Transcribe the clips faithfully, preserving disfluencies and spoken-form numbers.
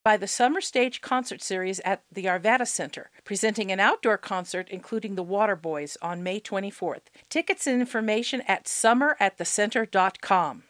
by the Summer Stage Concert Series at the Arvada Center, presenting an outdoor concert including the Waterboys on May twenty-fourth. Tickets and information at summer at the center dot com.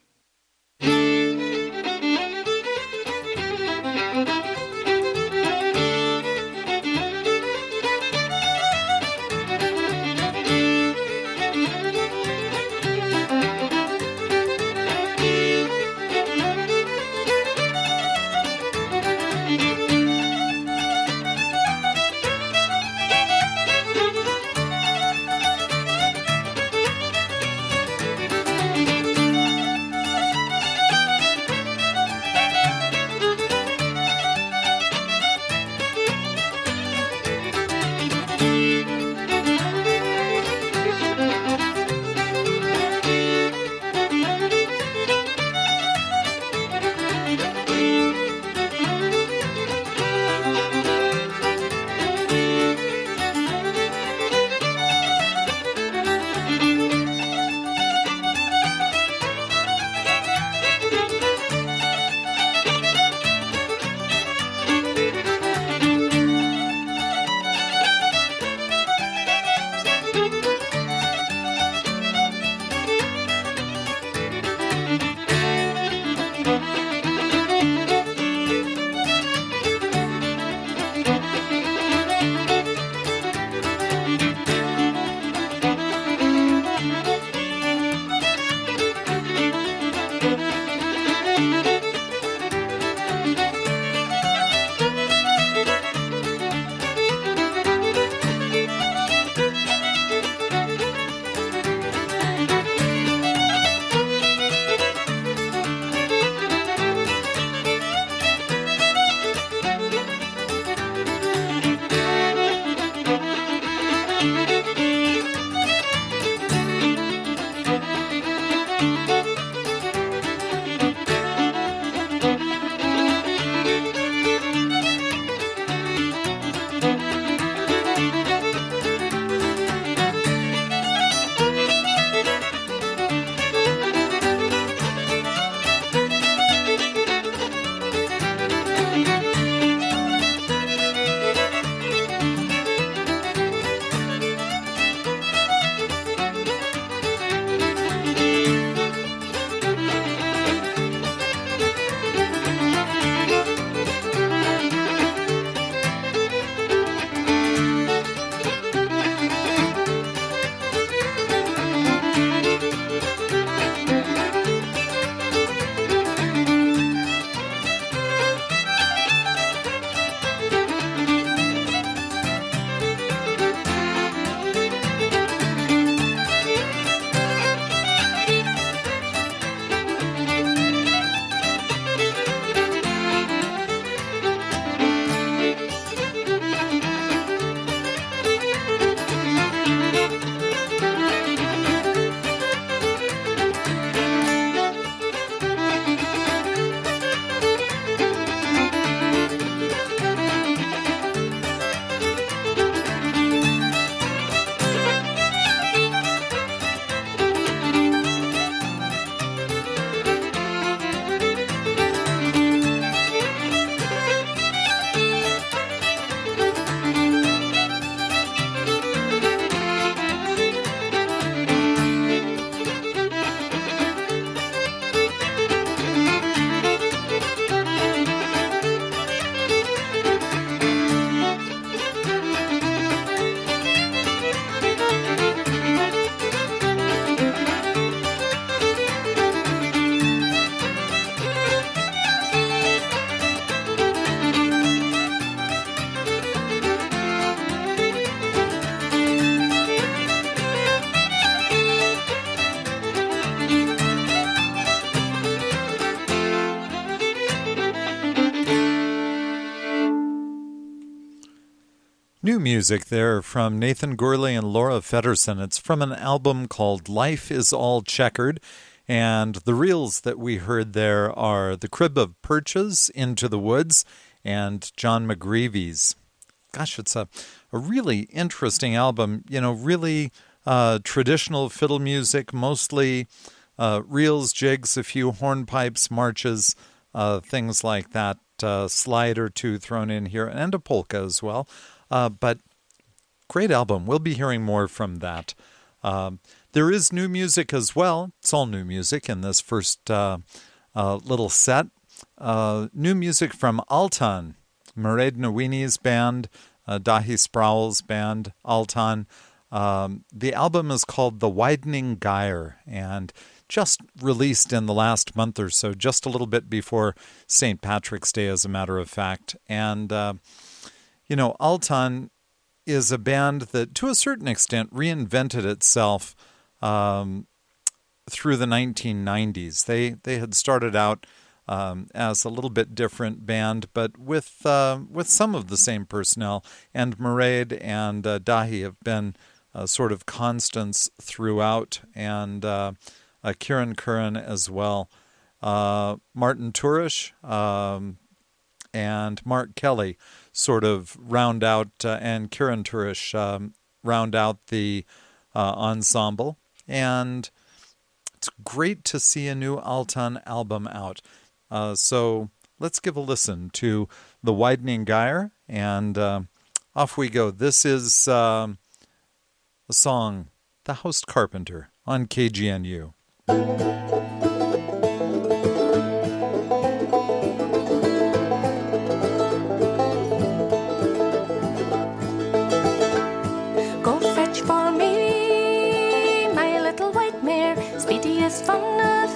New music there from Nathan Gorley and Laura Feddersen. It's from an album called Life is All Checkered, and the reels that we heard there are The Crib of Perches, Into the Woods, and John McGreevy's. Gosh, it's a, a really interesting album, you know, really uh, traditional fiddle music, mostly uh, reels, jigs, a few hornpipes, marches, uh, things like that. a slide or two thrown in here, and a polka as well. Uh, but great album. We'll be hearing more from that. Um, there is new music as well. It's all new music in this first uh, uh, little set. Uh, new music from Altan, Mairead Nawini's band, uh, Dahi Sproul's band, Altan. Um, the album is called The Widening Gyre, and just released in the last month or so, just a little bit before Saint Patrick's Day, as a matter of fact. And, uh, you know, Altan is a band that, to a certain extent, reinvented itself um, through the nineteen nineties. They they had started out um, as a little bit different band, but with uh, with some of the same personnel. And Mairead and uh, Dahi have been uh, sort of constants throughout, and uh, uh, Kieran Curran as well. Uh, Martin Turish um, and Mark Kelly sort of round out, uh, and Kieran Turish um, round out the uh, ensemble. And it's great to see a new Altan album out. Uh, so let's give a listen to The Widening Gyre, and uh, off we go. This is um, a song, The House Carpenter, on K G N U. Go fetch for me my little white mare, speedy as fun of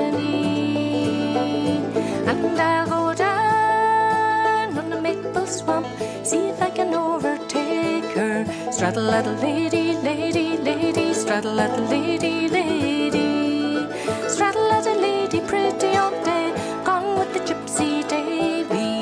any, and I'll go down on the maple swamp, see if I can overtake her. Straddle at a lady, lady, lady, straddle at a lady, lady, straddle at a lady, pretty all day, gone with the gypsy Davy.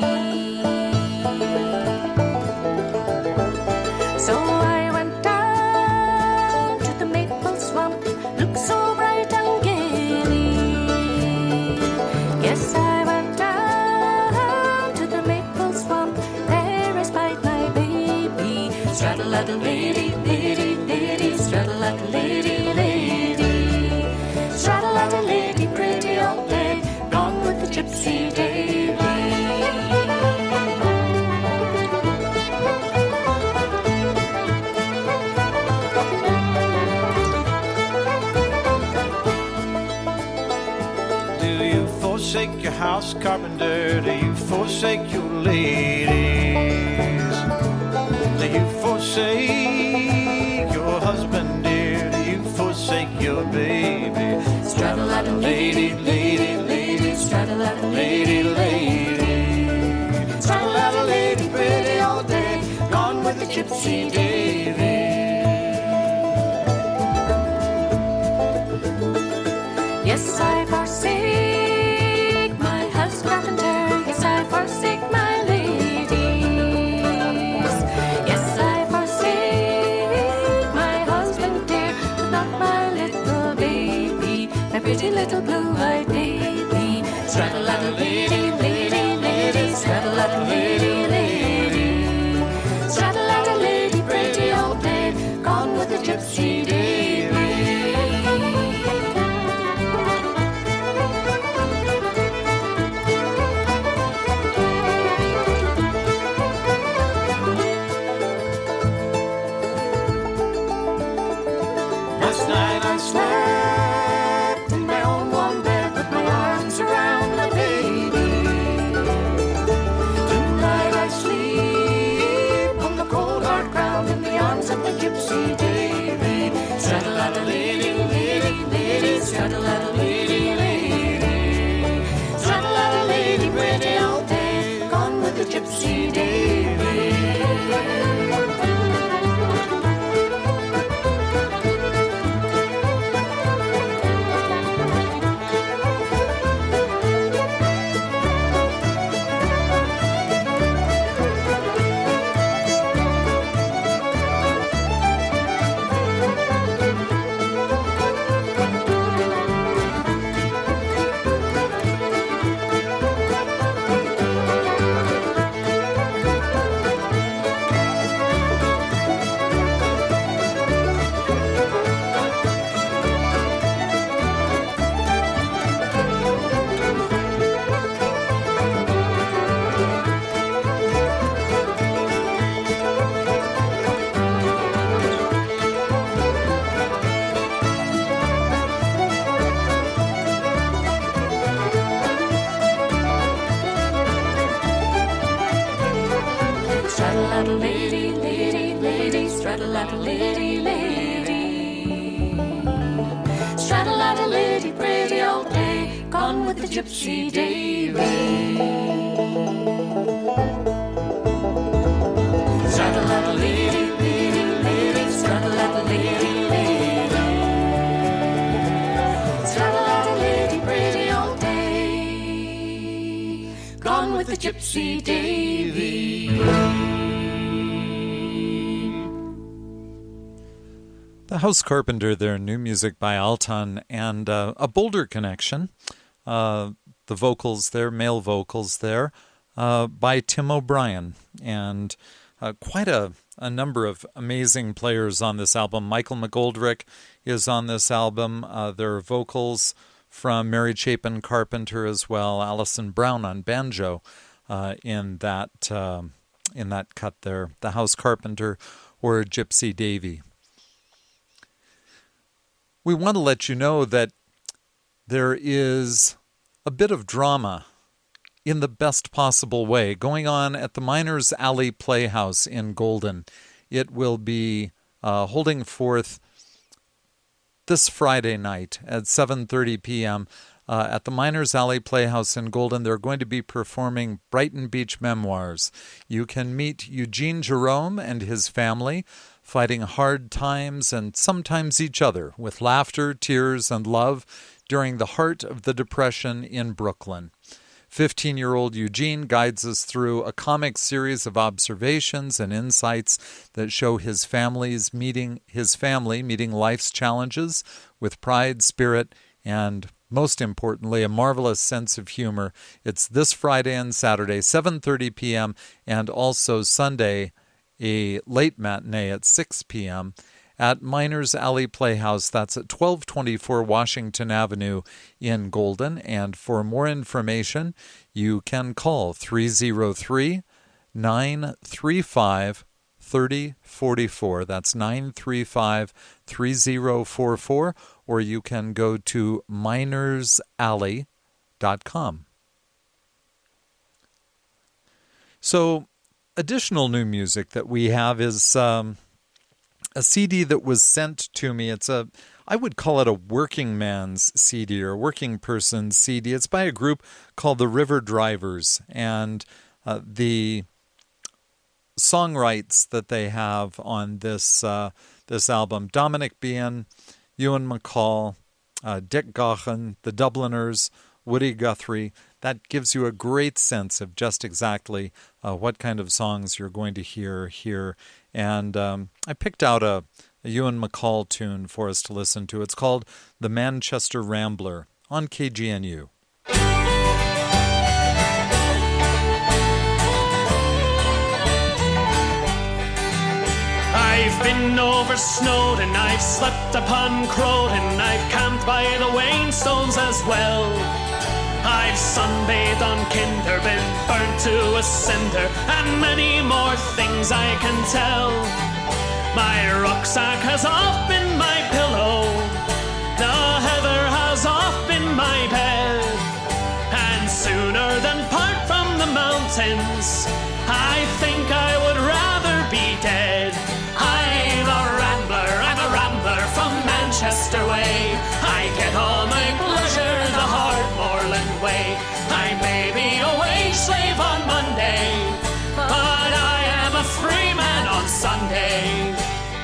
So I went down to the maple swamp, looked so bright and gay. Yes, I went down to the maple swamp, there I spied my baby. Straddle at a lady, lady, lady, straddle at a lady, lady, straddle at a lady, pretty all day, gone with the gypsy Davy. Do you forsake your house carpenter? Do you forsake your ladies? Do you forsake your husband, dear? Do you forsake your baby? Straddle at a lady, lady, lady, straddle at a lady, lady, straddle at a lady, pretty all day, gone with the gypsy Davy. Yes, I forsake my house carpenter, yes, I forsake my ladies, yes, I forsake my husband dear, but not my little baby, my pretty little blue-eyed baby. Straddle at a lady, lady, lady, straddle at a lady, lady, straddle at a lady, pretty all day, gone with the gypsy Davy. Last night I slept in my own warm bed with my arms around my baby. Tonight Straddle-a-lady, lady, lady, straddle-a-lady, lady. Straddle-a-lady, pretty old day, gone with the gypsy Davy. Straddle-a-lady, lady, lady, straddle-a-lady, lady. Straddle-a-lady, pretty old day, gone with the gypsy Davy. The House Carpenter, their new music by Altan, and uh, a Boulder connection. Uh, the vocals there, male vocals there, uh, by Tim O'Brien. And uh, quite a, a number of amazing players on this album. Michael McGoldrick is on this album. Uh, there are vocals from Mary Chapin Carpenter as well. Alison Brown on banjo uh, in that uh, in that cut there. The House Carpenter or Gypsy Davy. We want to let you know that there is a bit of drama in the best possible way going on at the Miners Alley Playhouse in Golden. It will be uh, holding forth this Friday night at seven thirty p.m. Uh, at the Miners Alley Playhouse in Golden. They're going to be performing Brighton Beach Memoirs. You can meet Eugene Jerome and his family, fighting hard times and sometimes each other with laughter, tears, and love during the heart of the Depression in Brooklyn. fifteen-year-old Eugene guides us through a comic series of observations and insights that show his family's meeting his family meeting life's challenges with pride, spirit, and most importantly, a marvelous sense of humor. It's this Friday and Saturday, seven thirty p.m., and also Sunday, a late matinee at six p.m. at Miners Alley Playhouse. That's at twelve twenty-four Washington Avenue in Golden. And for more information, you can call three oh three, nine three five, three oh four four. That's nine three five, three oh four four. Or you can go to miners alley dot com. So, additional new music that we have is um, a C D that was sent to me. It's a, I would call it a working man's C D or working person's C D. It's by a group called the River Drivers, and uh, the song rights that they have on this uh, this album: Dominic Behan, Ewan McCall, uh, Dick Gaughan, the Dubliners, Woody Guthrie. That gives you a great sense of just exactly uh, what kind of songs you're going to hear here. And um, I picked out a, a Ewan McCall tune for us to listen to. It's called The Manchester Rambler on K G N U. I've been over Snowdon, I've slept upon Croton, I've camped by the Wainstones as well. I've sunbathed on Kinder, been burnt to a cinder, and many more things I can tell. My rucksack has oft been my pillow, the heather has oft been my bed, and sooner than part from the mountains, I think I would rather be dead. I'm a rambler, I'm a rambler from Manchester way. I get all my pleasure the Hardmoreland way. I may be a wage slave on Monday, but I am a free man on Sunday.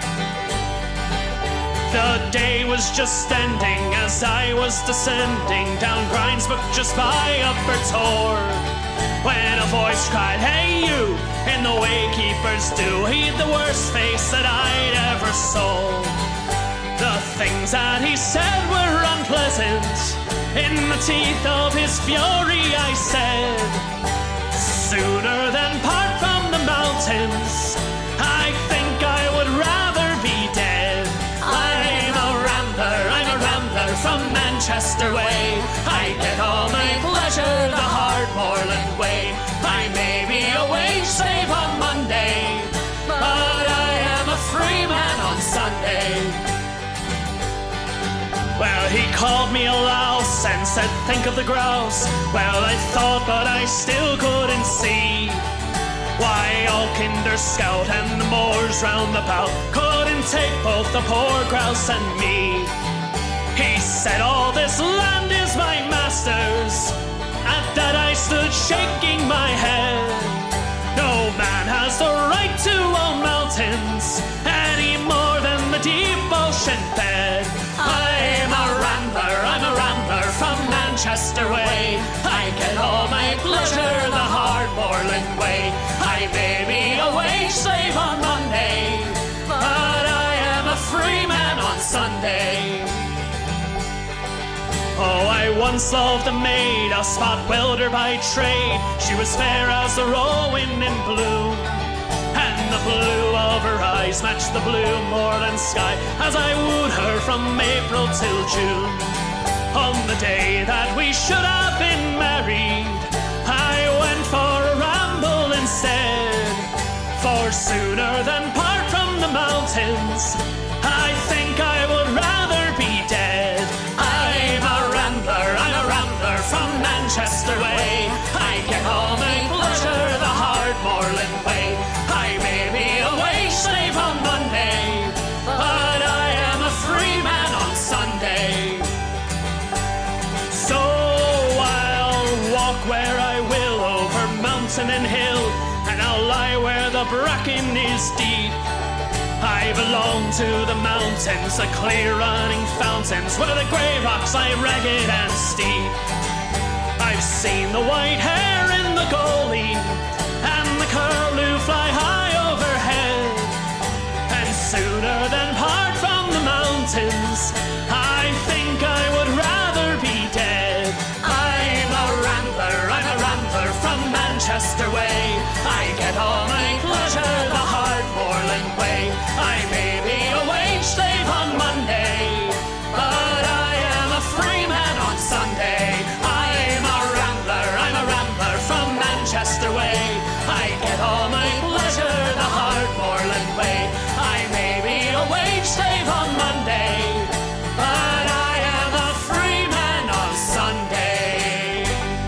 The day was just ending as I was descending down Grindsbrook just by Upper Tor, when a voice cried, "Hey you!" in the Waykeepers do heed the worst face that I'd ever saw. The things that he said were unpleasant. In the teeth of his fury I said, sooner than part from the mountains, I think I would rather be dead. I'm a rambler, I'm a rambler from Manchester way. I get all my pleasure the Hardmoreland way. I may be a wage slave on Monday, but I am a free man on Sunday. Well, he called me a louse and said, think of the grouse. Well, I thought, but I still couldn't see why all kinder scout and the moors round the bow couldn't take both the poor grouse and me. He said, all this land is my master's. At that I stood shaking my head. No man has the right to own mountains any more than the deep ocean bed. I'm a rambler, I'm a rambler from Manchester way. I get all my pleasure the hard moorland way. I may be a wage slave on Monday, but I am a free man on Sunday. Oh, I once loved a maid, a spot welder by trade. She was fair as the rowan in bloom, and the blue of her eyes matched the blue moorland sky as I wooed her from April till June. On the day that we should have been married, I went for a ramble instead. For sooner than part from the mountains, I think I would rather be dead. I'm a rambler, I'm a rambler from Manchester way. I get all my pleasure the hard moorland way. I may be a wage slave on Monday, but I am a free man on Sunday. So I'll walk where I will over mountain and hill, and I'll lie where the bracken is deep. I belong to the mountains, the clear running fountains, where the grey rocks lie ragged and steep. I've seen the white hare in the goalie, and the curlew fly high overhead. And sooner than part from the mountains, I think I would rather be dead. I'm a rambler, I'm a rambler from Manchester way. I get all my pleasure the hard moorland way. I may be a wage slave on Monday, but I am a free man on Sunday. I'm a rambler, I'm a rambler from Manchester way. I get all my pleasure the hard moorland way. I may be a wage slave on Monday, but I am a free man on Sunday.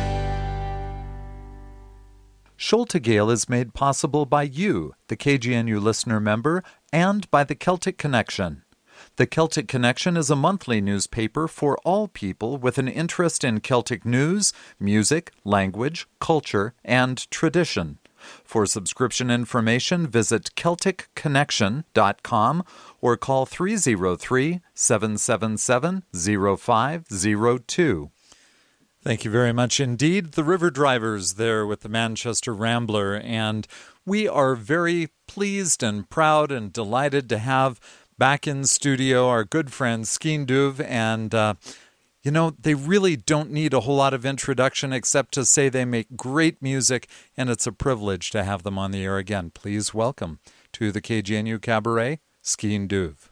Sholtegale is made possible by you, the K G N U listener member, and by the Celtic Connection. The Celtic Connection is a monthly newspaper for all people with an interest in Celtic news, music, language, culture, and tradition. For subscription information, visit celtic connection dot com or call three oh three, seven seven seven, oh five oh two. Thank you very much indeed. The River Drivers there with the Manchester Rambler, and we are very pleased and proud and delighted to have back in studio our good friend Skeen Duv, and uh, you know, they really don't need a whole lot of introduction except to say they make great music, and it's a privilege to have them on the air again. Please welcome to the K G N U Cabaret, Skeen Duv.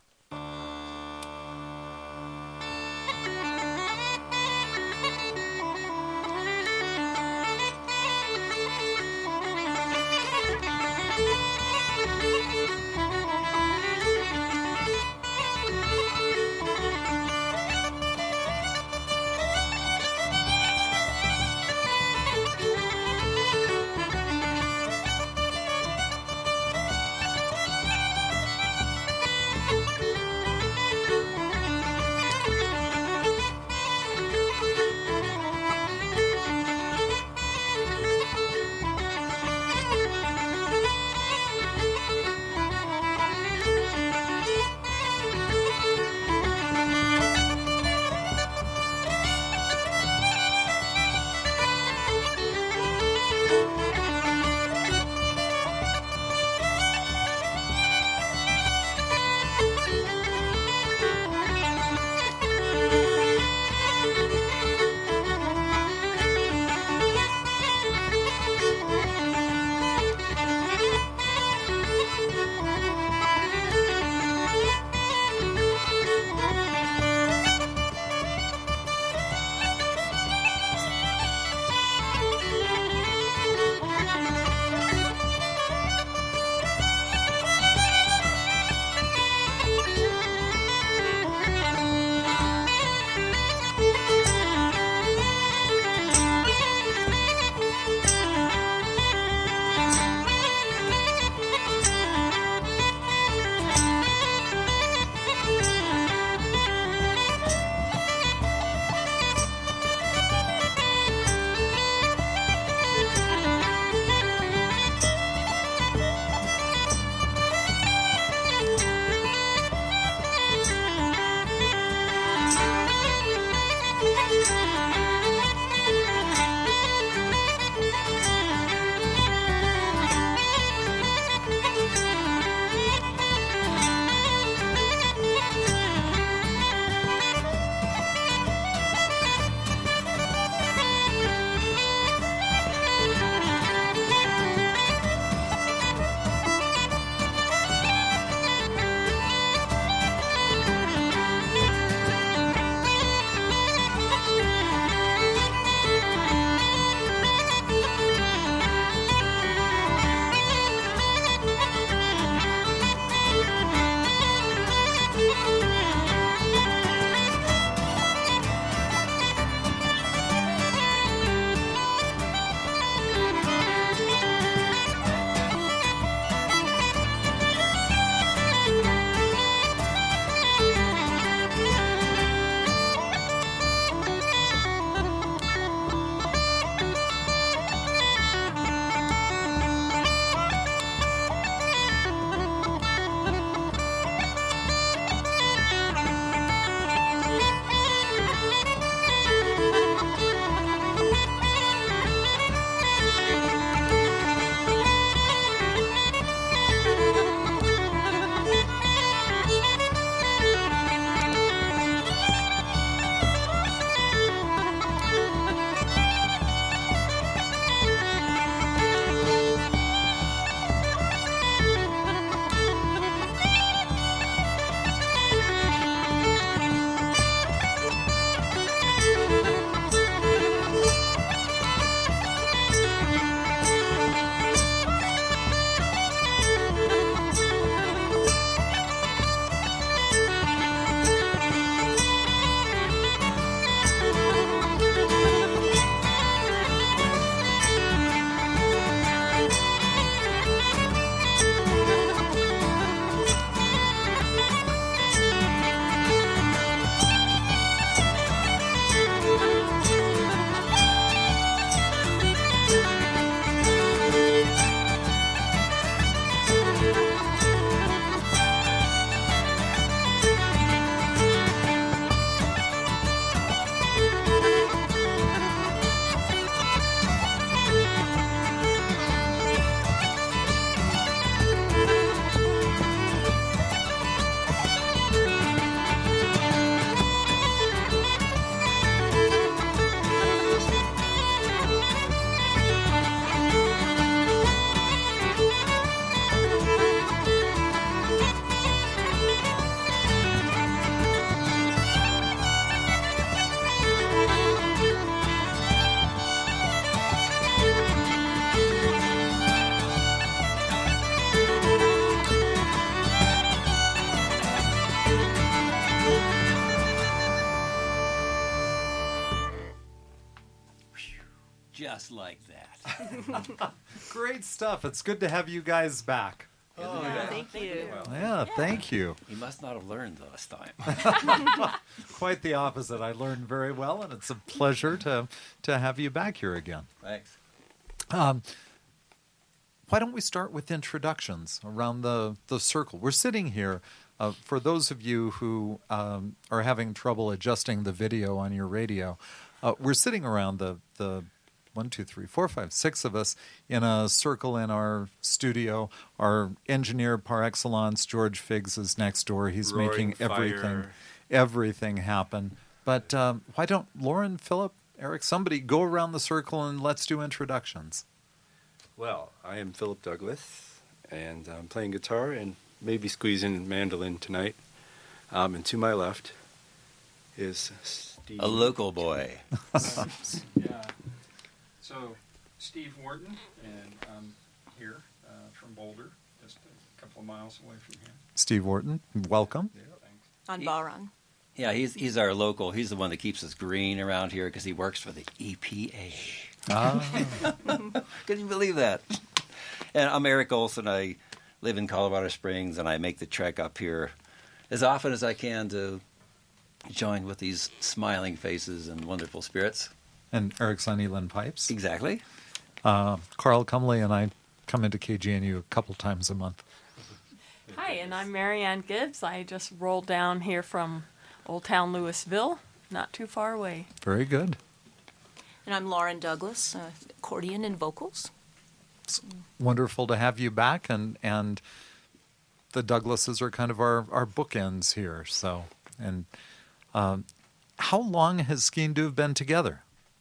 like that. Great stuff. It's good to have you guys back. Thank you. Yeah, thank you. He must not have learned last time. Quite the opposite. I learned very well, and it's a pleasure to to have you back here again. Thanks. Um, why don't we start with introductions around the, the circle? We're sitting here. Uh, for those of you who um, are having trouble adjusting the video on your radio, uh, we're sitting around the, the one, two, three, four, five, six of us in a circle in our studio. Our engineer par excellence, George Figgs, is next door. He's Roaring making everything, fire. everything happen. But um, why don't Lauren, Philip, Eric, somebody go around the circle and let's do introductions. Well, I am Philip Douglas, and I'm playing guitar and maybe squeezing mandolin tonight. Um, and to my left is Steve. A local boy. Yeah. So, Steve Wharton, and I'm here uh, from Boulder, just a couple of miles away from here. Steve Wharton, welcome. Thanks. On He- Balrang. Yeah, he's he's our local. He's the one that keeps us green around here because he works for the E P A. Ah, Can you believe that? And I'm Eric Olson. I live in Colorado Springs, and I make the trek up here as often as I can to join with these smiling faces and wonderful spirits. and Eric's on Elan Pipes. Exactly. Uh, Carl Cumley and I come into K G N U a couple times a month. Hi, and I'm Marianne Gibbs. I just rolled down here from Old Town Louisville, not too far away. Very good. And I'm Lauren Douglas, uh, accordion and vocals. Wonderful to have you back, and and the Douglases are kind of our, our bookends here. So, and um, how long has Ski and Duve been together?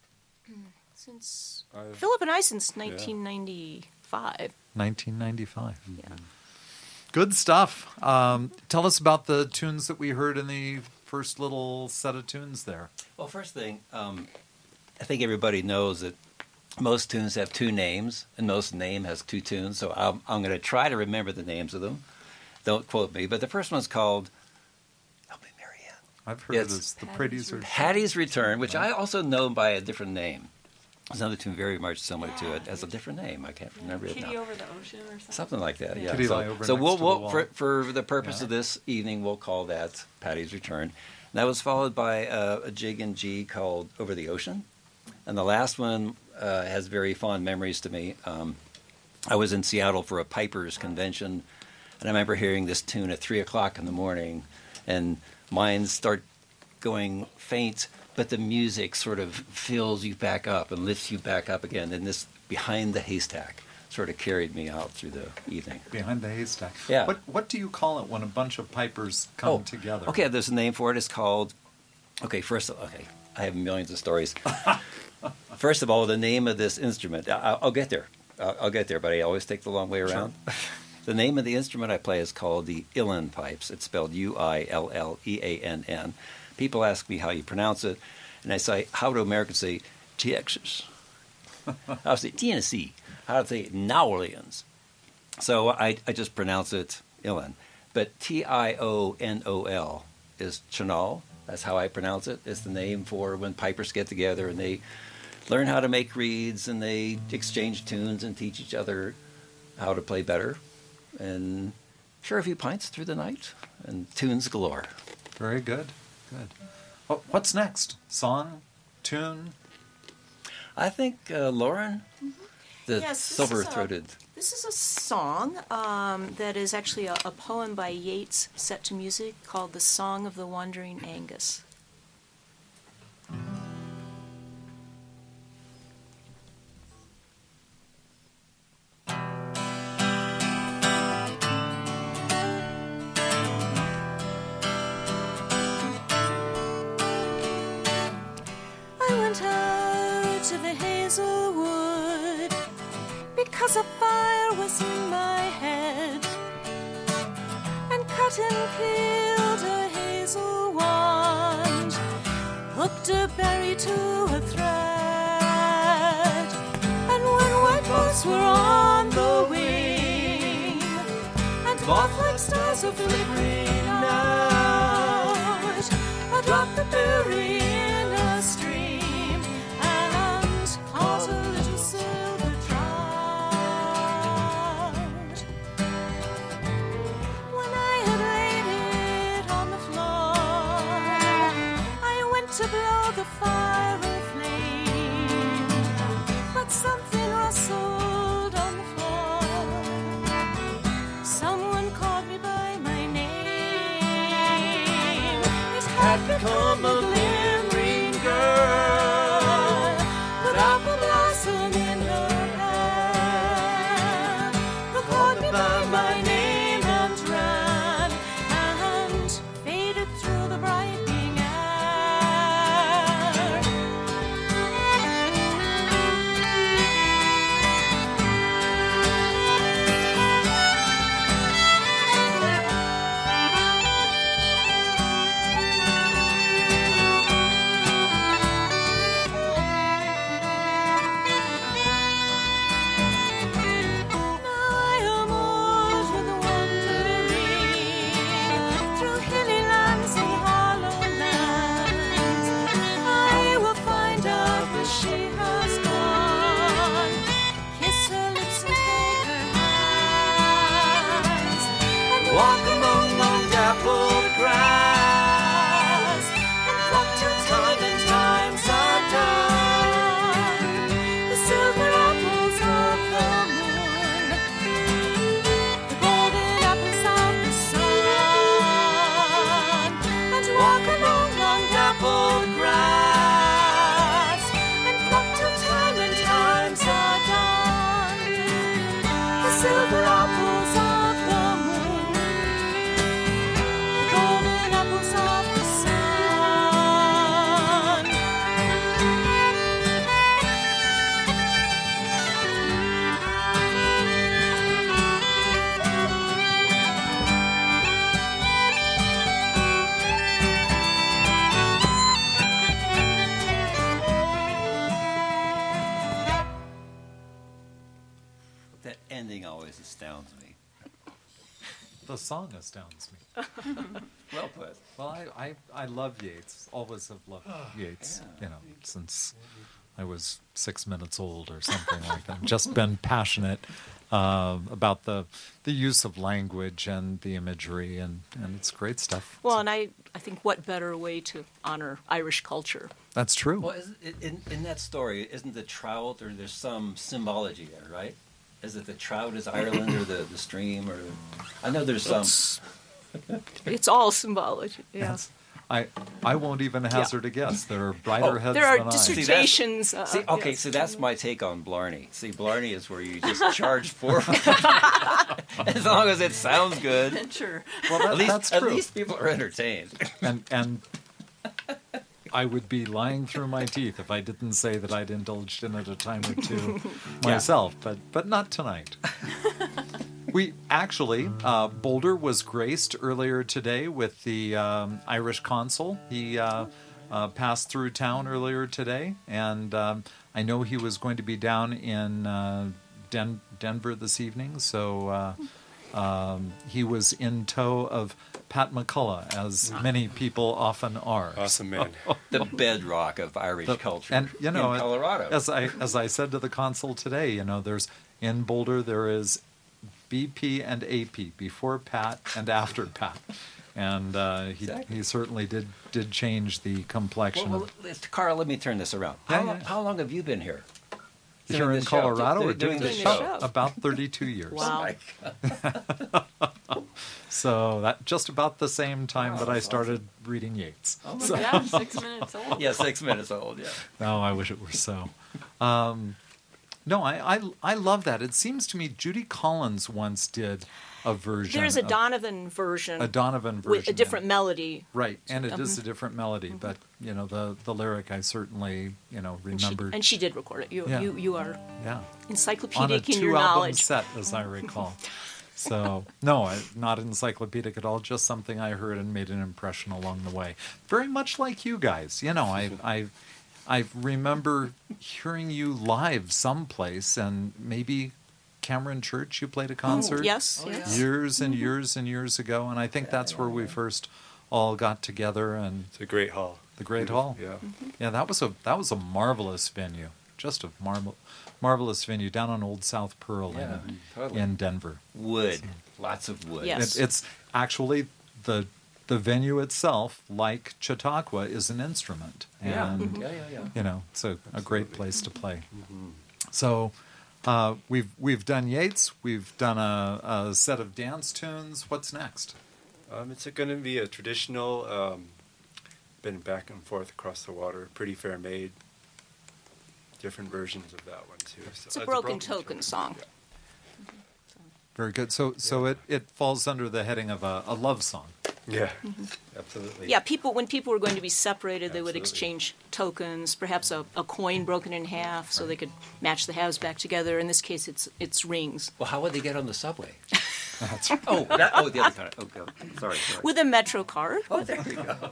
Since I've- Philip and I since nineteen ninety-five. nineteen ninety-five. Yeah. Good stuff. Um, tell us about the tunes that we heard in the first little set of tunes there. Well, first thing, um, I think everybody knows that most tunes have two names, and most name has two tunes. So I'm, I'm going to try to remember the names of them. Don't quote me, but the first one's called Help Me, Marianne. I've heard Yes. it as the Pretties are. Patty's Return, which I also know by a different name. There's another tune very much similar to it, has a different name. I can't remember it Kitty now. over the ocean or something. Something like that, yeah. Kitty so lie over so next we'll, to the we'll wall. for, for the purpose Yeah. of this evening, we'll call that Patty's Return. And that was followed by uh, a jig and G called Over the Ocean. And the last one uh, has very fond memories to me. Um, I was in Seattle for a Pipers convention, and I remember hearing this tune at three o'clock in the morning, and minds start going faint, but the music sort of fills you back up and lifts you back up again. And this Behind the Haystack sort of carried me out through the evening. Behind the Haystack. Yeah. What what do you call it when a bunch of pipers come Oh, together? Okay, there's a name for it. It's called. Okay, first, okay, I have millions of stories. First of all, the name of this instrument. I, I'll get there. I'll, I'll get there, but I always take the long way around. The name of the instrument I play is called the Uilleann Pipes. It's spelled U I L L E A N N. People ask me how you pronounce it, and I say, how do Americans say Texas? How do they say Tennessee? How do they say New Orleans? So I, I just pronounce it Uilleann. But T I O N O L is Chinal. That's how I pronounce it. It's the name for when pipers get together and they learn how to make reeds and they exchange tunes and teach each other how to play better. And share a few pints through the night and tunes galore. Very good. Good. Oh, what's next? Song? Tune? I think, uh, Lauren, the Yes, this is a- silver-throated. This is a song um, that is actually a, a poem by Yeats set to music called The Song of the Wandering Angus. I went out to the hazel wood because a fire was in my head, and cut and peeled a hazel wand, hooked a berry to a thread, and when white moths were on the wing, and moth-like stars are flickering out, I dropped the berry in a stream and caught a little silver become a glimmering girl without the blossom in her hand, who called me by my name and ran and faded through the brightening air. Walk among the dappled grass and flock till time and times are done. The silver apples of the moon, the golden apples of the sun, and walk along on dappled grass and flock till time and times are done. The silver apples of the moon, golden apples of the sun. That ending always astounds me. The song astounds me. Well put. Well, I, I, I love Yeats. Always have loved Yeats, you know, since I was six minutes old or something like that. Just been passionate uh, about the the use of language and the imagery, and, and it's great stuff. Well, and I, I think what better way to honor Irish culture? That's true. Well, is, in, in that story, isn't the trout, or there's some symbology there, right? Is it the trout is Ireland, or the, the stream, or I know there's some. It's, it's all symbology. Yeah. Yes. I I won't even hazard a guess. There are brighter Oh, heads there are than dissertations. See, uh, see, okay, yes. so that's my take on Blarney. See, Blarney is where you just charge forward, as long as it sounds good. Sure. Well, that, At least, that's at true. least people are entertained. And and I would be lying through my teeth if I didn't say that I'd indulged in it a time or two myself, but but not tonight. We actually, uh, Boulder was graced earlier today with the um, Irish consul. He uh, uh, passed through town earlier today, and um, I know he was going to be down in uh, Den- Denver this evening, so uh, um, he was in tow of Pat McCullough, as many people often are. Awesome man. The bedrock of Irish The- culture and you know, in Colorado. As I as I said to the consul today, you know, there's in Boulder there is B P and A P, before Pat and after Pat, and uh, he Exactly. he certainly did did change the complexion well, well, of let's- Carl, let me turn this around. Yeah, How, lo- yeah. how long have you been here? here Doing in this show? Colorado. Do- We're doing doing this this show. show about thirty-two years. Wow. So that just about the same time that I started reading Yeats. Oh my So- Yeah, six minutes old. Yeah, six minutes old. Yeah. Oh, I wish it were so. Um, no, I, I I love that. It seems to me Judy Collins once did a version. There's a of- Donovan version. a Donovan version with a yeah. different melody. Right, and it is Mhm. a different melody, but you know the the lyric I certainly you know And she, remembered. and she did record it. You Yeah. you you are yeah, on a encyclopedic in your two album knowledge. set, as I recall. So no, I, not encyclopedic at all. Just something I heard and made an impression along the way. Very much like you guys. You know, I I I remember hearing you live someplace, and maybe Cameron Church. You played a concert. yes, yes. Years and years and years ago, and I think that's where we first all got together, and It's a great hall. the Great Hall. Yeah. Yeah, that was a that was a marvelous venue. Just a marvel, marvelous venue down on Old South Pearl Yeah, in, totally. in Denver. Wood, lots of wood. Yes. It, it's actually the the venue itself, like Chautauqua, is an instrument, Yeah. and Yeah, yeah, yeah. you know, it's a, a great place to play. So uh, we've we've done Yeats, we've done a, a set of dance tunes. What's next? Um, it's going to be a traditional um, been back and forth across the water. Pretty Fair Maid. Different versions of that one too. So It's a broken token song. Yeah. Very good. So so it, it falls under the heading of a, a love song. Yeah, Absolutely. Yeah, people when people were going to be separated, they would Absolutely. exchange tokens, perhaps a, a coin broken in half, so they could match the halves back together. In this case, it's it's rings. Well, how would they get on the subway? oh, that, oh, the other kind. Oh, God. Sorry, sorry. With a Metro card. Oh, there we go.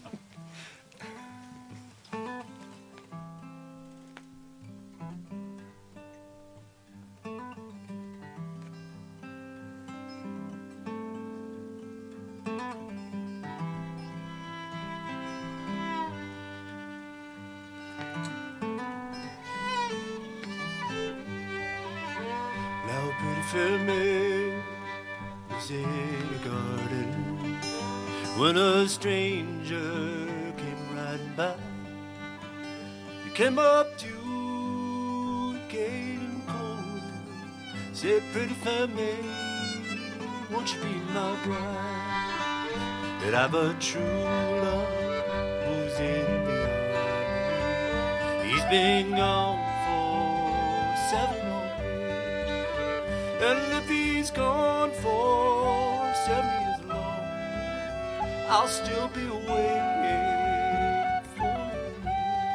Now a pretty fair maid was in a garden when a stranger came riding by. He came up to the gate and called, said, pretty fair maid, won't you be my bride? That I've a true love who's in the army. He's been gone for seven long years. And if he's gone for seven years long, I'll still be waiting for him.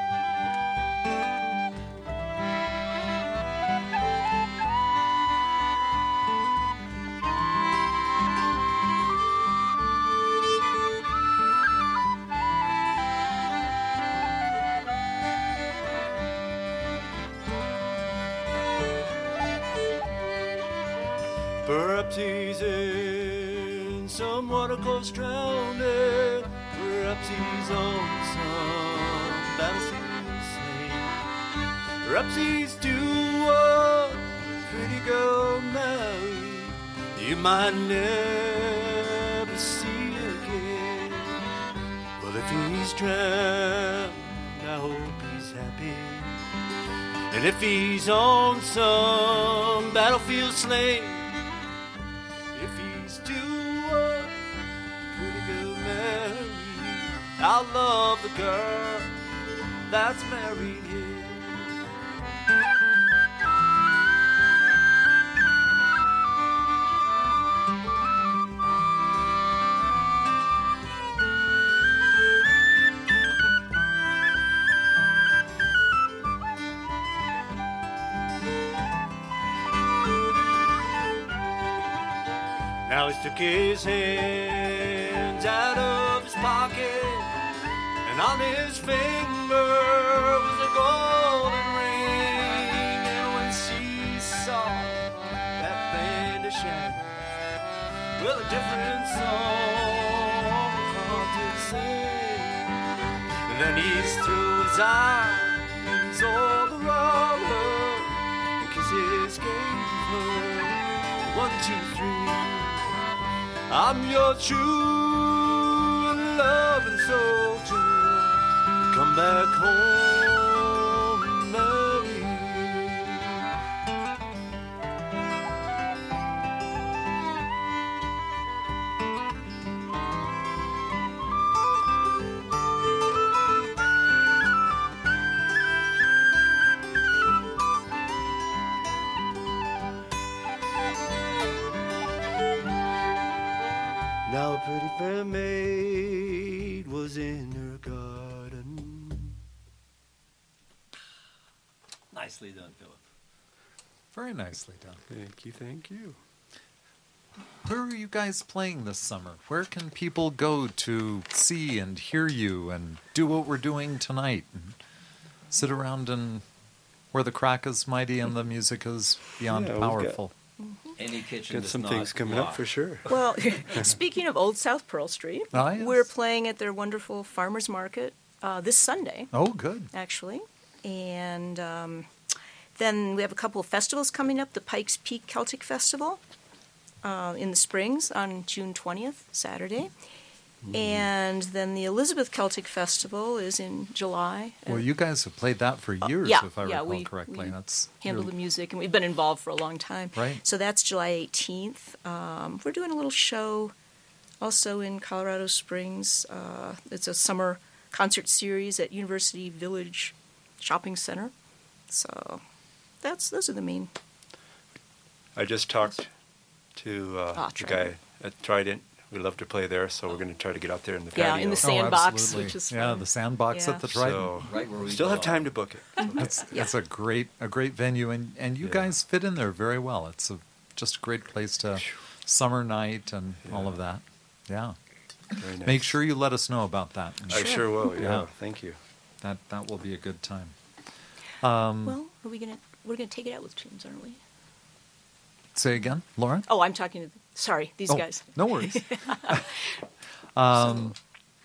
Perhaps he's in some water close drowning. Perhaps he's on some battlefield slain. Perhaps he's to a pretty girl married you might never see again. Well, if he's drowned, I hope he's happy. And if he's on some battlefield slain, if he's to a pretty girl married, I'll love the girl that's married here. Now he took his hands out of his pocket, and on his finger was a golden ring. And when she saw that band of shine, well, a different song haunted sing. And then he threw his arms all around her, and kisses gave her one, two, three. I'm your true and loving soldier. Come back home, Mary. Now a pretty fair maid was in her garden. Nicely done, Philip. Very nicely done. Thank you, thank you. Where are you guys playing this summer? Where can people go to see and hear you and do what we're doing tonight? And sit around and where the crack is mighty and the music is beyond Yeah, we've got- powerful. Any kitchen Got that's some not things coming up locked. for sure. Well, speaking of Old South Pearl Street, Ah, yes. we're playing at their wonderful farmers market uh, this Sunday, Oh, good. actually. And um, then we have a couple of festivals coming up. The Pikes Peak Celtic Festival uh, in the Springs on June twentieth, Saturday. And then the Elizabeth Celtic Festival is in July. Well, you guys have played that for years, yeah, if I yeah, recall we- correctly. we That's handle you're- the music, and we've been involved for a long time. Right. So that's July eighteenth. Um, we're doing a little show also in Colorado Springs. Uh, it's a summer concert series at University Village Shopping Center. So that's those are the main. I just talked to uh, Ah, the Trident. guy at Trident. We love to play there, so we're going to try to get out there in the Yeah, patio. in the Oh, sandbox, absolutely. which is yeah, fun. the sandbox Yeah. at the Trident. So Right where we still have belong. time to book it. It's Yeah. it's a great a great venue, and, and you Yeah. guys fit in there very well. It's a, just a great place to summer night and all of that. Yeah, Very nice. make sure you let us know about that. I sure will. Yeah. Yeah. Thank you. That that will be a good time. Um, Well, are we gonna we're gonna take it out with tunes, aren't we? say again, Lauren. Oh, I'm talking to sorry these Oh, guys. No worries. um,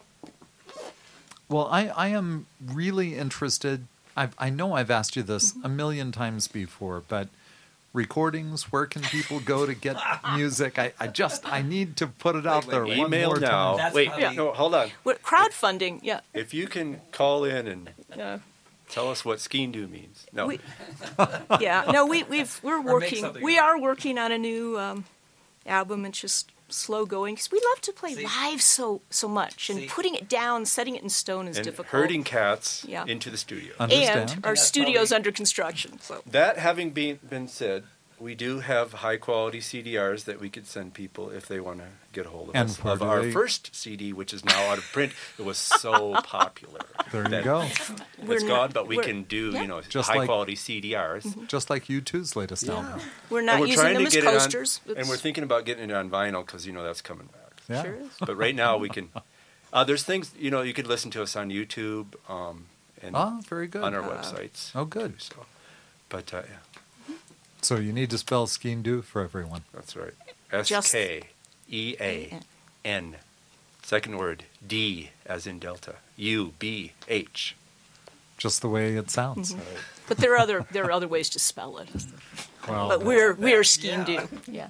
well, I, I am really interested. I've, I know I've asked you this Mm-hmm. a million times before, but recordings, where can people go to get music? I, I just, I need to put it out wait, there wait. one Email more now. time. That's Wait, probably- no, hold on. What crowdfunding? Yeah. If you can call in and Uh, tell us what skiing do means. No. We, yeah, no, we we've we're make working. something We up. are working on a new um, album. It's just slow going because we love to play See? live so so much, and See? putting it down, setting it in stone is and difficult. herding cats Yeah. into the studio. Understand? and our that's studio's probably- under construction. So That having been been said, we do have high quality C D Rs that we could send people if they want to get a hold of And us. where Of do our they- first C D, which is now out of print, it was so popular. There you that go. We're It's not- gone, but we we're- can do yeah. you know Just high like- quality C D Rs. Just like U two's latest Yeah. album. we're And not we're using trying them to as get it on, coasters. and It's- we're thinking about getting it on vinyl because you know that's coming back. Yeah. Sure is. But right now we can. Uh, there's things you know you could listen to us on YouTube um, and Ah, very good. on our Uh, websites. Oh, good. too, so. But uh, yeah, So you need to spell skiing do for everyone. that's right. S Just- K E A N. Second word D as in Delta. U B H. Just the way it sounds. But there are other there are other ways to spell it. Well, But we're we're scheme do. Yeah.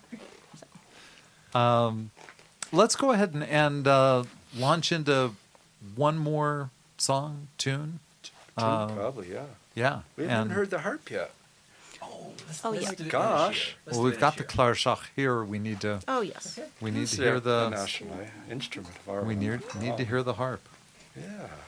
let's go ahead and, and uh, launch into one more song, tune. Uh, Probably, yeah. Yeah. We haven't and, heard the harp yet. Oh, let's, Oh, let's yeah. do it Gosh. this year. Let's well, do we've it got the this year. Klarschach here. We need to Oh yes. we need It's to hear a- the a national instrument of our we own. need, need to hear the harp. Yeah.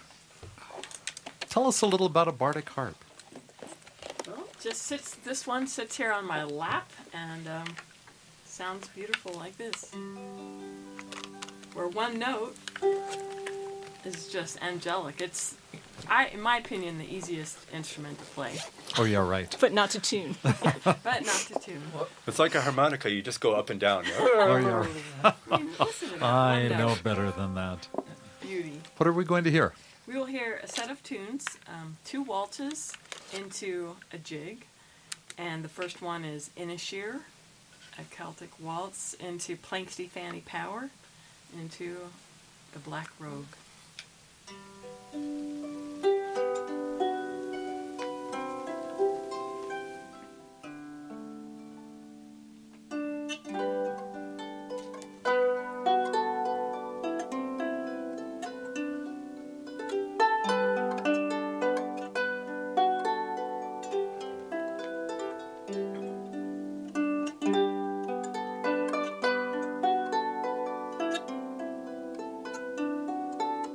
Tell us a little about a Bardic harp. Well, just sits. This one sits here on my lap and um, sounds beautiful like this. Where one note is just angelic. It's, I, in my opinion, the easiest instrument to play, Oh yeah, right. But not to tune. but not to tune. It's like a harmonica. You just go up and down. Oh yeah. I mean, listen to that. I One know note. better than that. Beauty. What are we going to hear? We will hear a set of tunes, um, two waltzes into a jig, and the first one is Inisheer, a Celtic waltz into Planxty Fanny Power, into the Black Rogue. Thank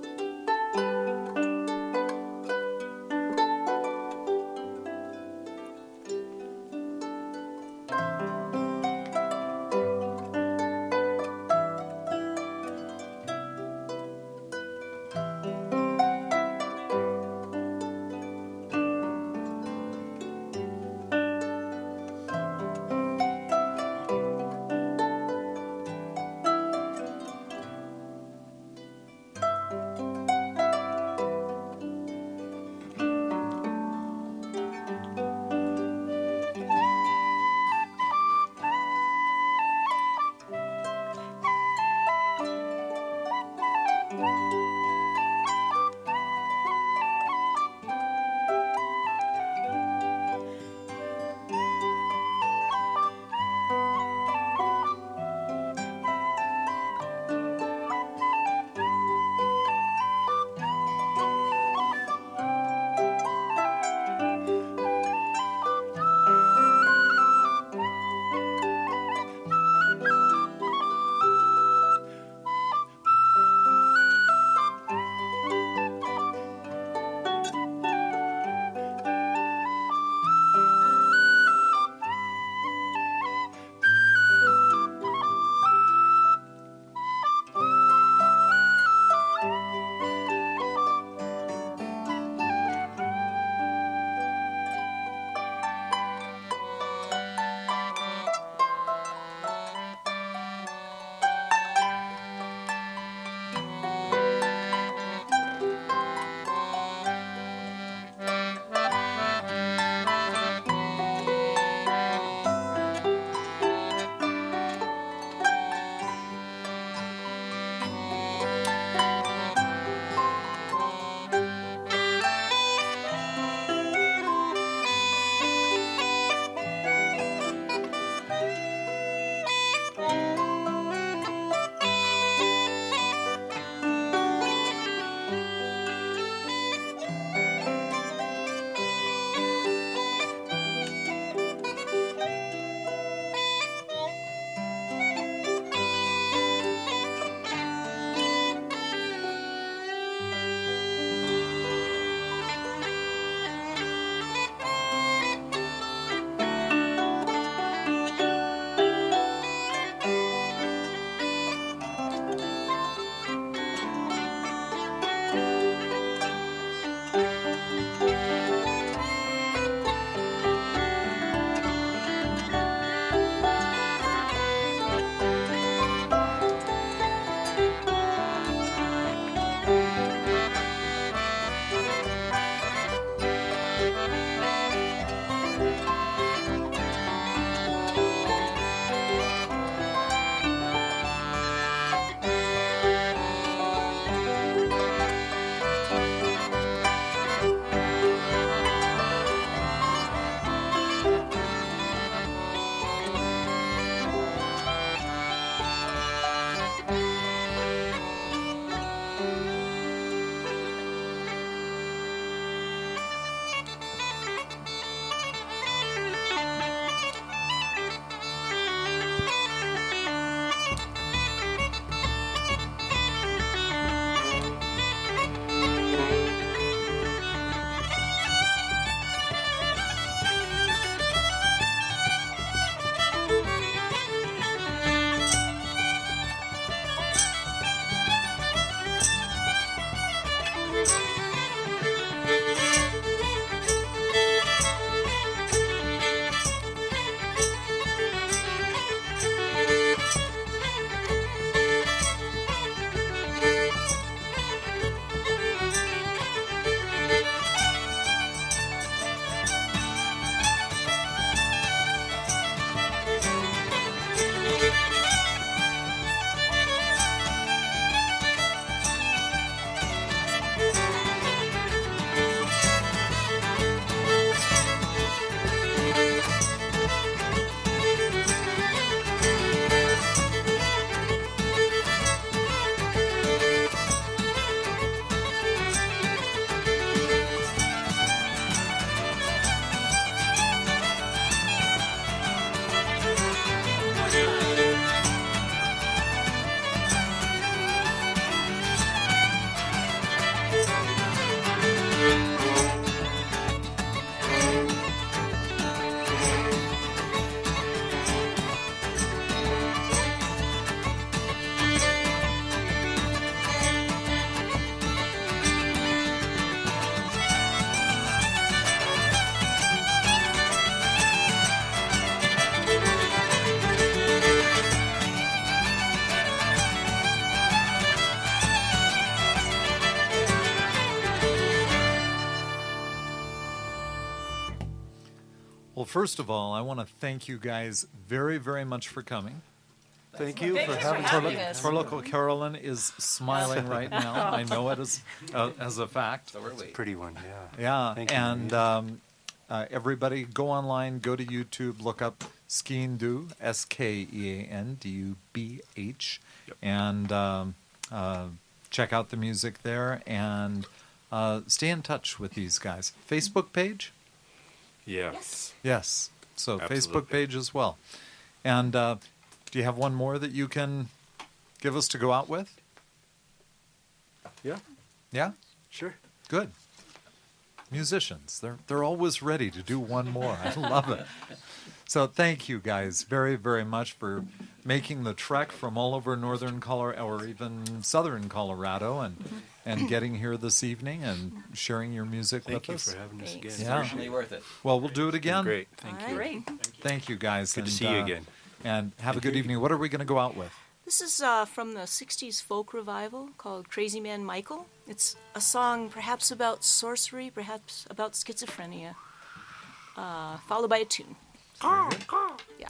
first of all, I want to thank you guys very, very much for coming. Thank you Thank for you for having having me. us. Poor local Carolyn is smiling right now. I know it as, uh, as a fact. So are we. Pretty one, yeah. Yeah, Thank you, and Marie. um, uh, everybody go online, go to YouTube, look up Skeendoo, S K E A N D U B H, Yep. and um, uh, check out the music there, and uh, stay in touch with these guys. Facebook page? Yeah. Yes. Yes. So Facebook Absolutely. page as well. And uh, do you have one more that you can give us to go out with? Yeah, Yeah? sure. Good. Musicians, they're they're always ready to do one more. I love it. So thank you guys very, very much for making the trek from all over northern Colorado or even southern Colorado and and getting here this evening and sharing your music Thank with you us. for having us Thanks. again. Yeah. Certainly worth it. Well, we'll do it again. Great. Thank All you. right. Great. Thank you guys. Good to and, see you uh, again. And have a good hear you. evening. What are we going to go out with? This is uh, from the sixties folk revival called Crazy Man Michael. It's a song perhaps about sorcery, perhaps about schizophrenia, uh, followed by a tune. Yeah.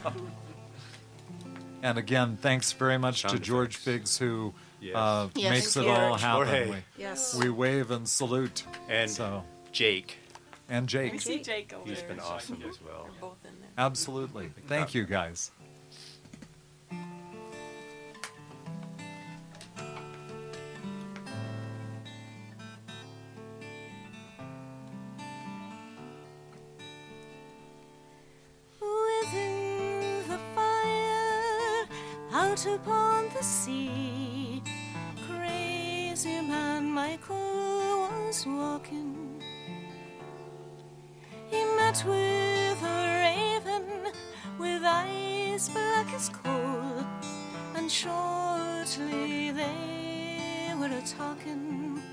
And again, thanks very much Sound to George effects. Biggs, who Yes. uh, Yes, makes thank it you. all happen. Jorge. We, Yes. we wave and salute. And so, Jake, and We Jake, see Jake over he's there. been awesome as well. They're both in there. absolutely. Thank you, guys. Within the fire, out upon the sea, crazy man Michael was walking. He met with a raven with eyes black as coal, and shortly they were a-talking.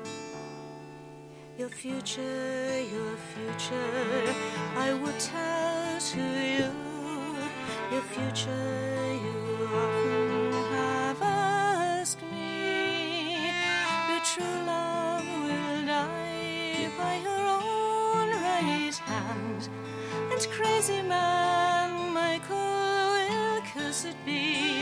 Your future, your future, I would tell to you. Your future, you often have asked me. Your true love will die by your own right hand, and crazy man Michael will cursed be.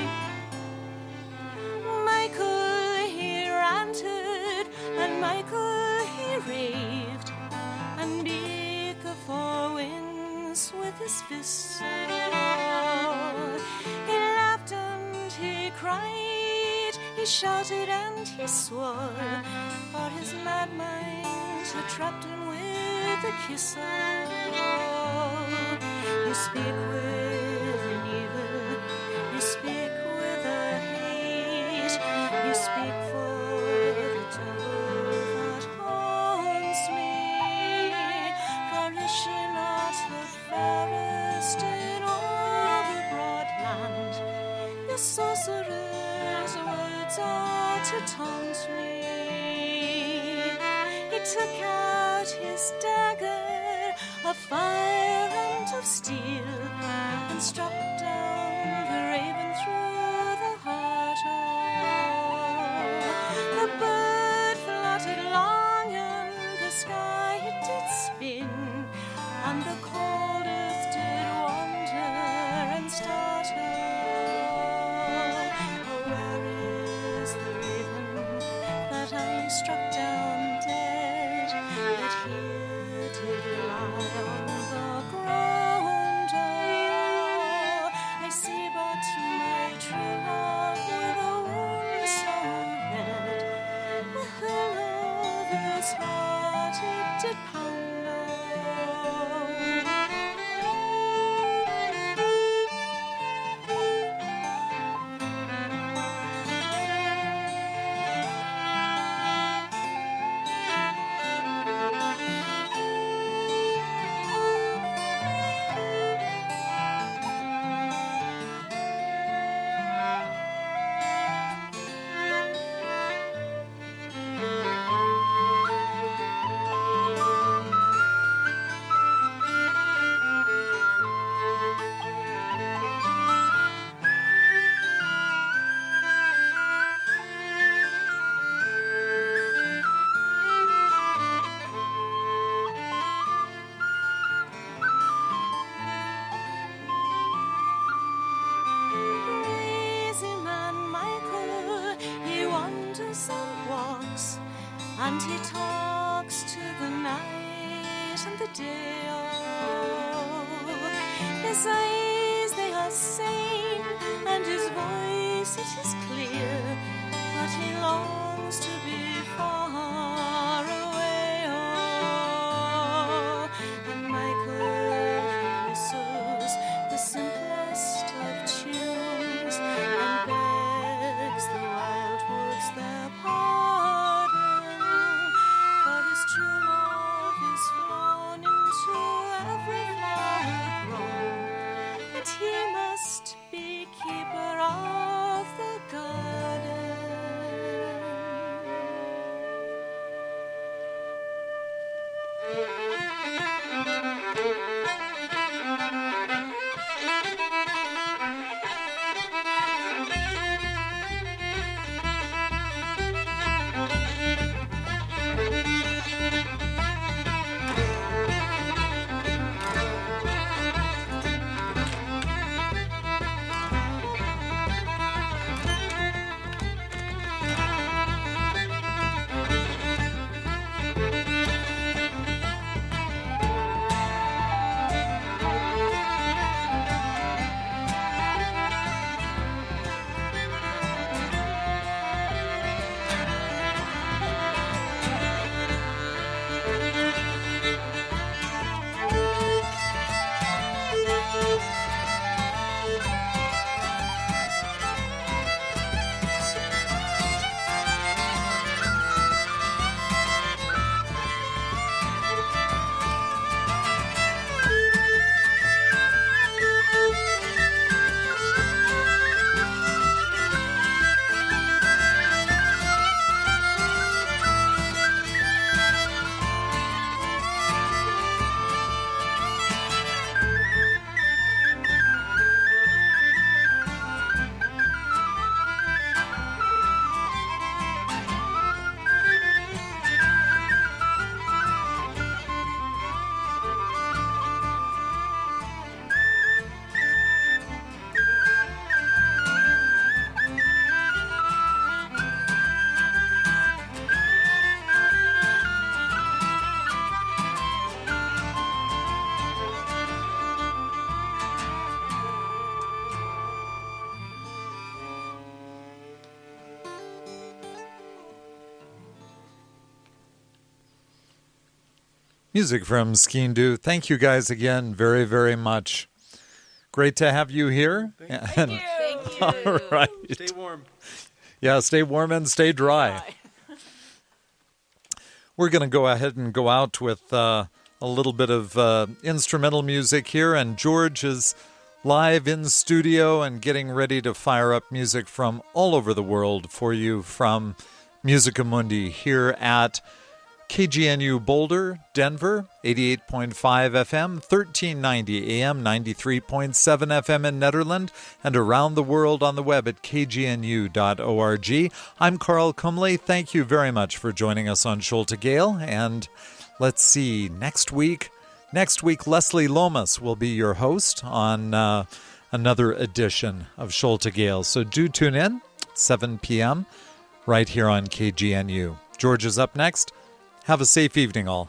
Michael, he ranted, and Michael, he raved, and beat the four winds with his fists. He laughed and he cried, he shouted and he swore, for his mad mind had trapped him with a kiss. You speak with an evil, you speak with a hate, you speak for the devil that haunts me. For is she not the fairest in all the broad land? Your sorcerer's words are to taunt me. He took out his dagger of fire and of steel, and struck down the raven through the heart. Oh, the bird fluttered long and the sky it did spin, and the cold earth did wander and stutter. Oh, where is the raven that I struck down dead, that here did lie on the ground? Oh, I see but my true love with a wound so red, with her lover's heart it did pound. and he talks to the night and the day. Oh, his eyes, they are sane, and his voice, it is clear, but he longs to be far away. Oh, and Michael, he whistles the simplest of tunes and begs the wildwoods their pardon, for his true love is flown into every flower grown, but he must be keeper of the garden. Music from Skeendu. Thank you guys again very, very much. Great to have you here. Thank And- you. Thank you. All right. Stay warm. Yeah, stay warm and stay dry. We're going to go ahead and go out with uh, a little bit of uh, instrumental music here, and George is live in studio and getting ready to fire up music from all over the world for you from Musica Mundi here at K G N U Boulder, Denver, eighty-eight point five F M, thirteen ninety A M, ninety-three point seven F M in Nederland, and around the world on the web at k g n u dot org. I'm Carl Cumley. Thank you very much for joining us on Schulte Gale. And let's see, next week, next week, Leslie Lomas will be your host on uh, another edition of Schulte Gale. So do tune in, seven p.m., right here on K G N U. George is up next. Have a safe evening, all.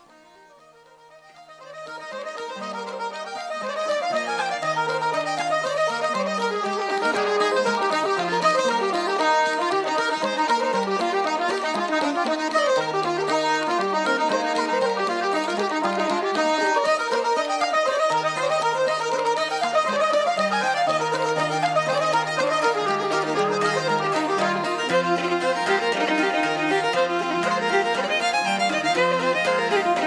Thank you.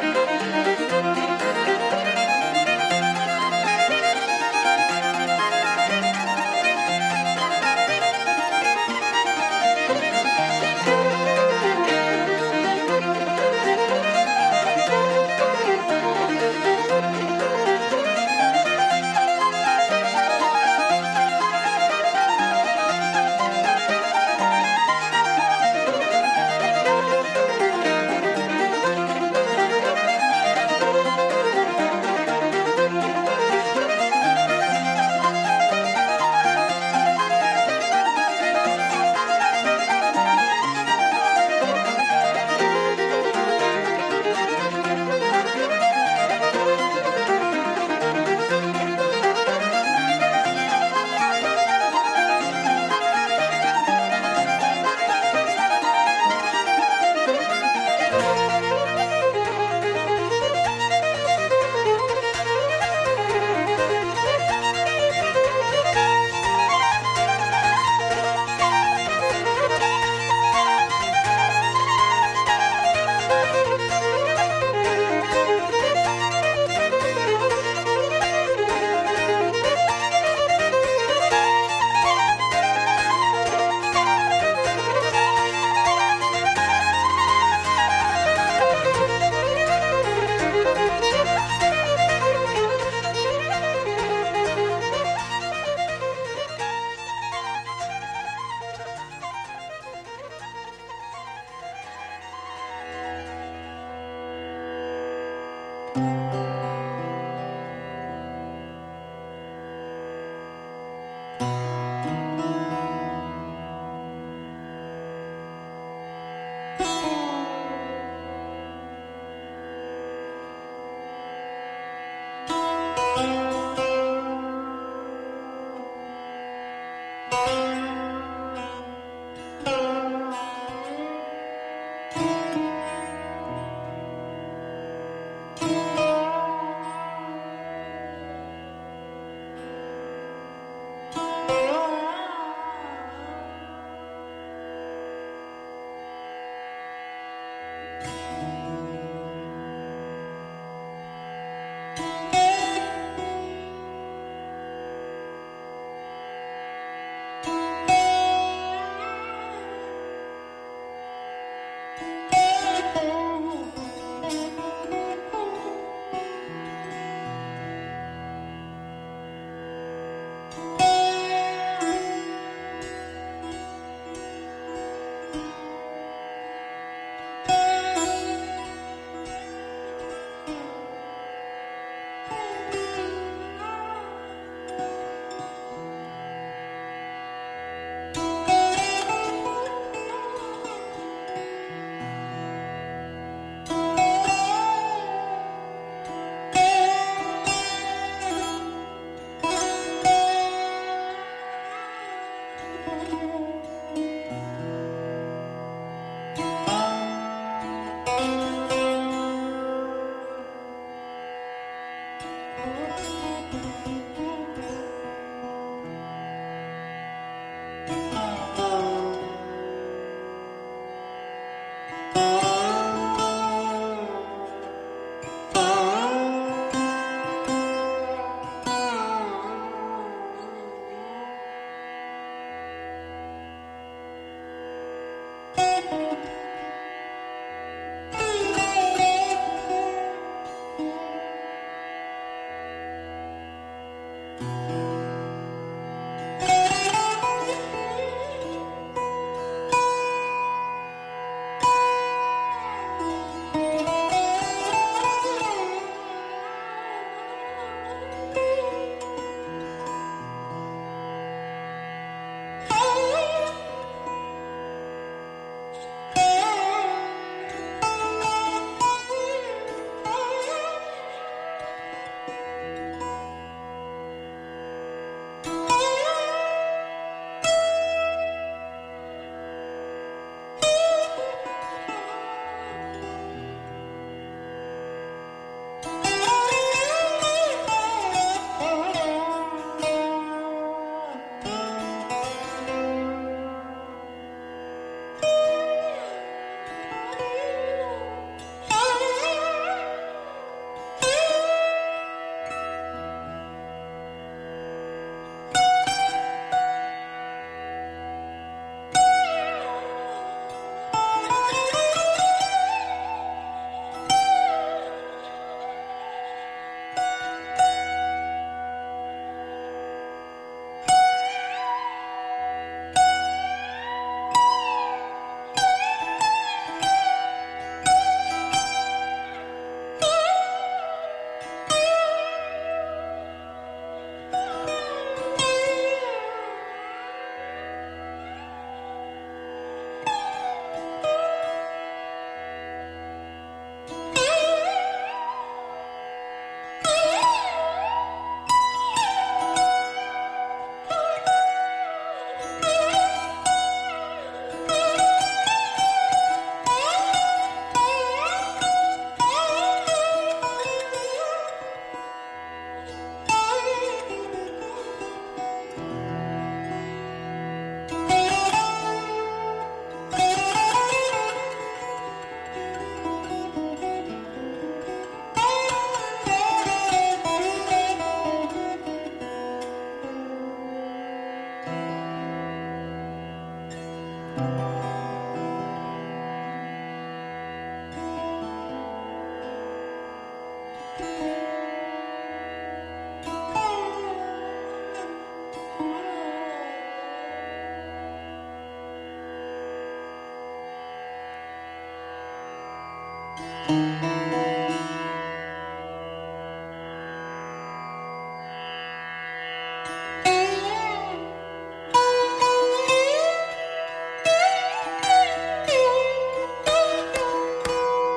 Thank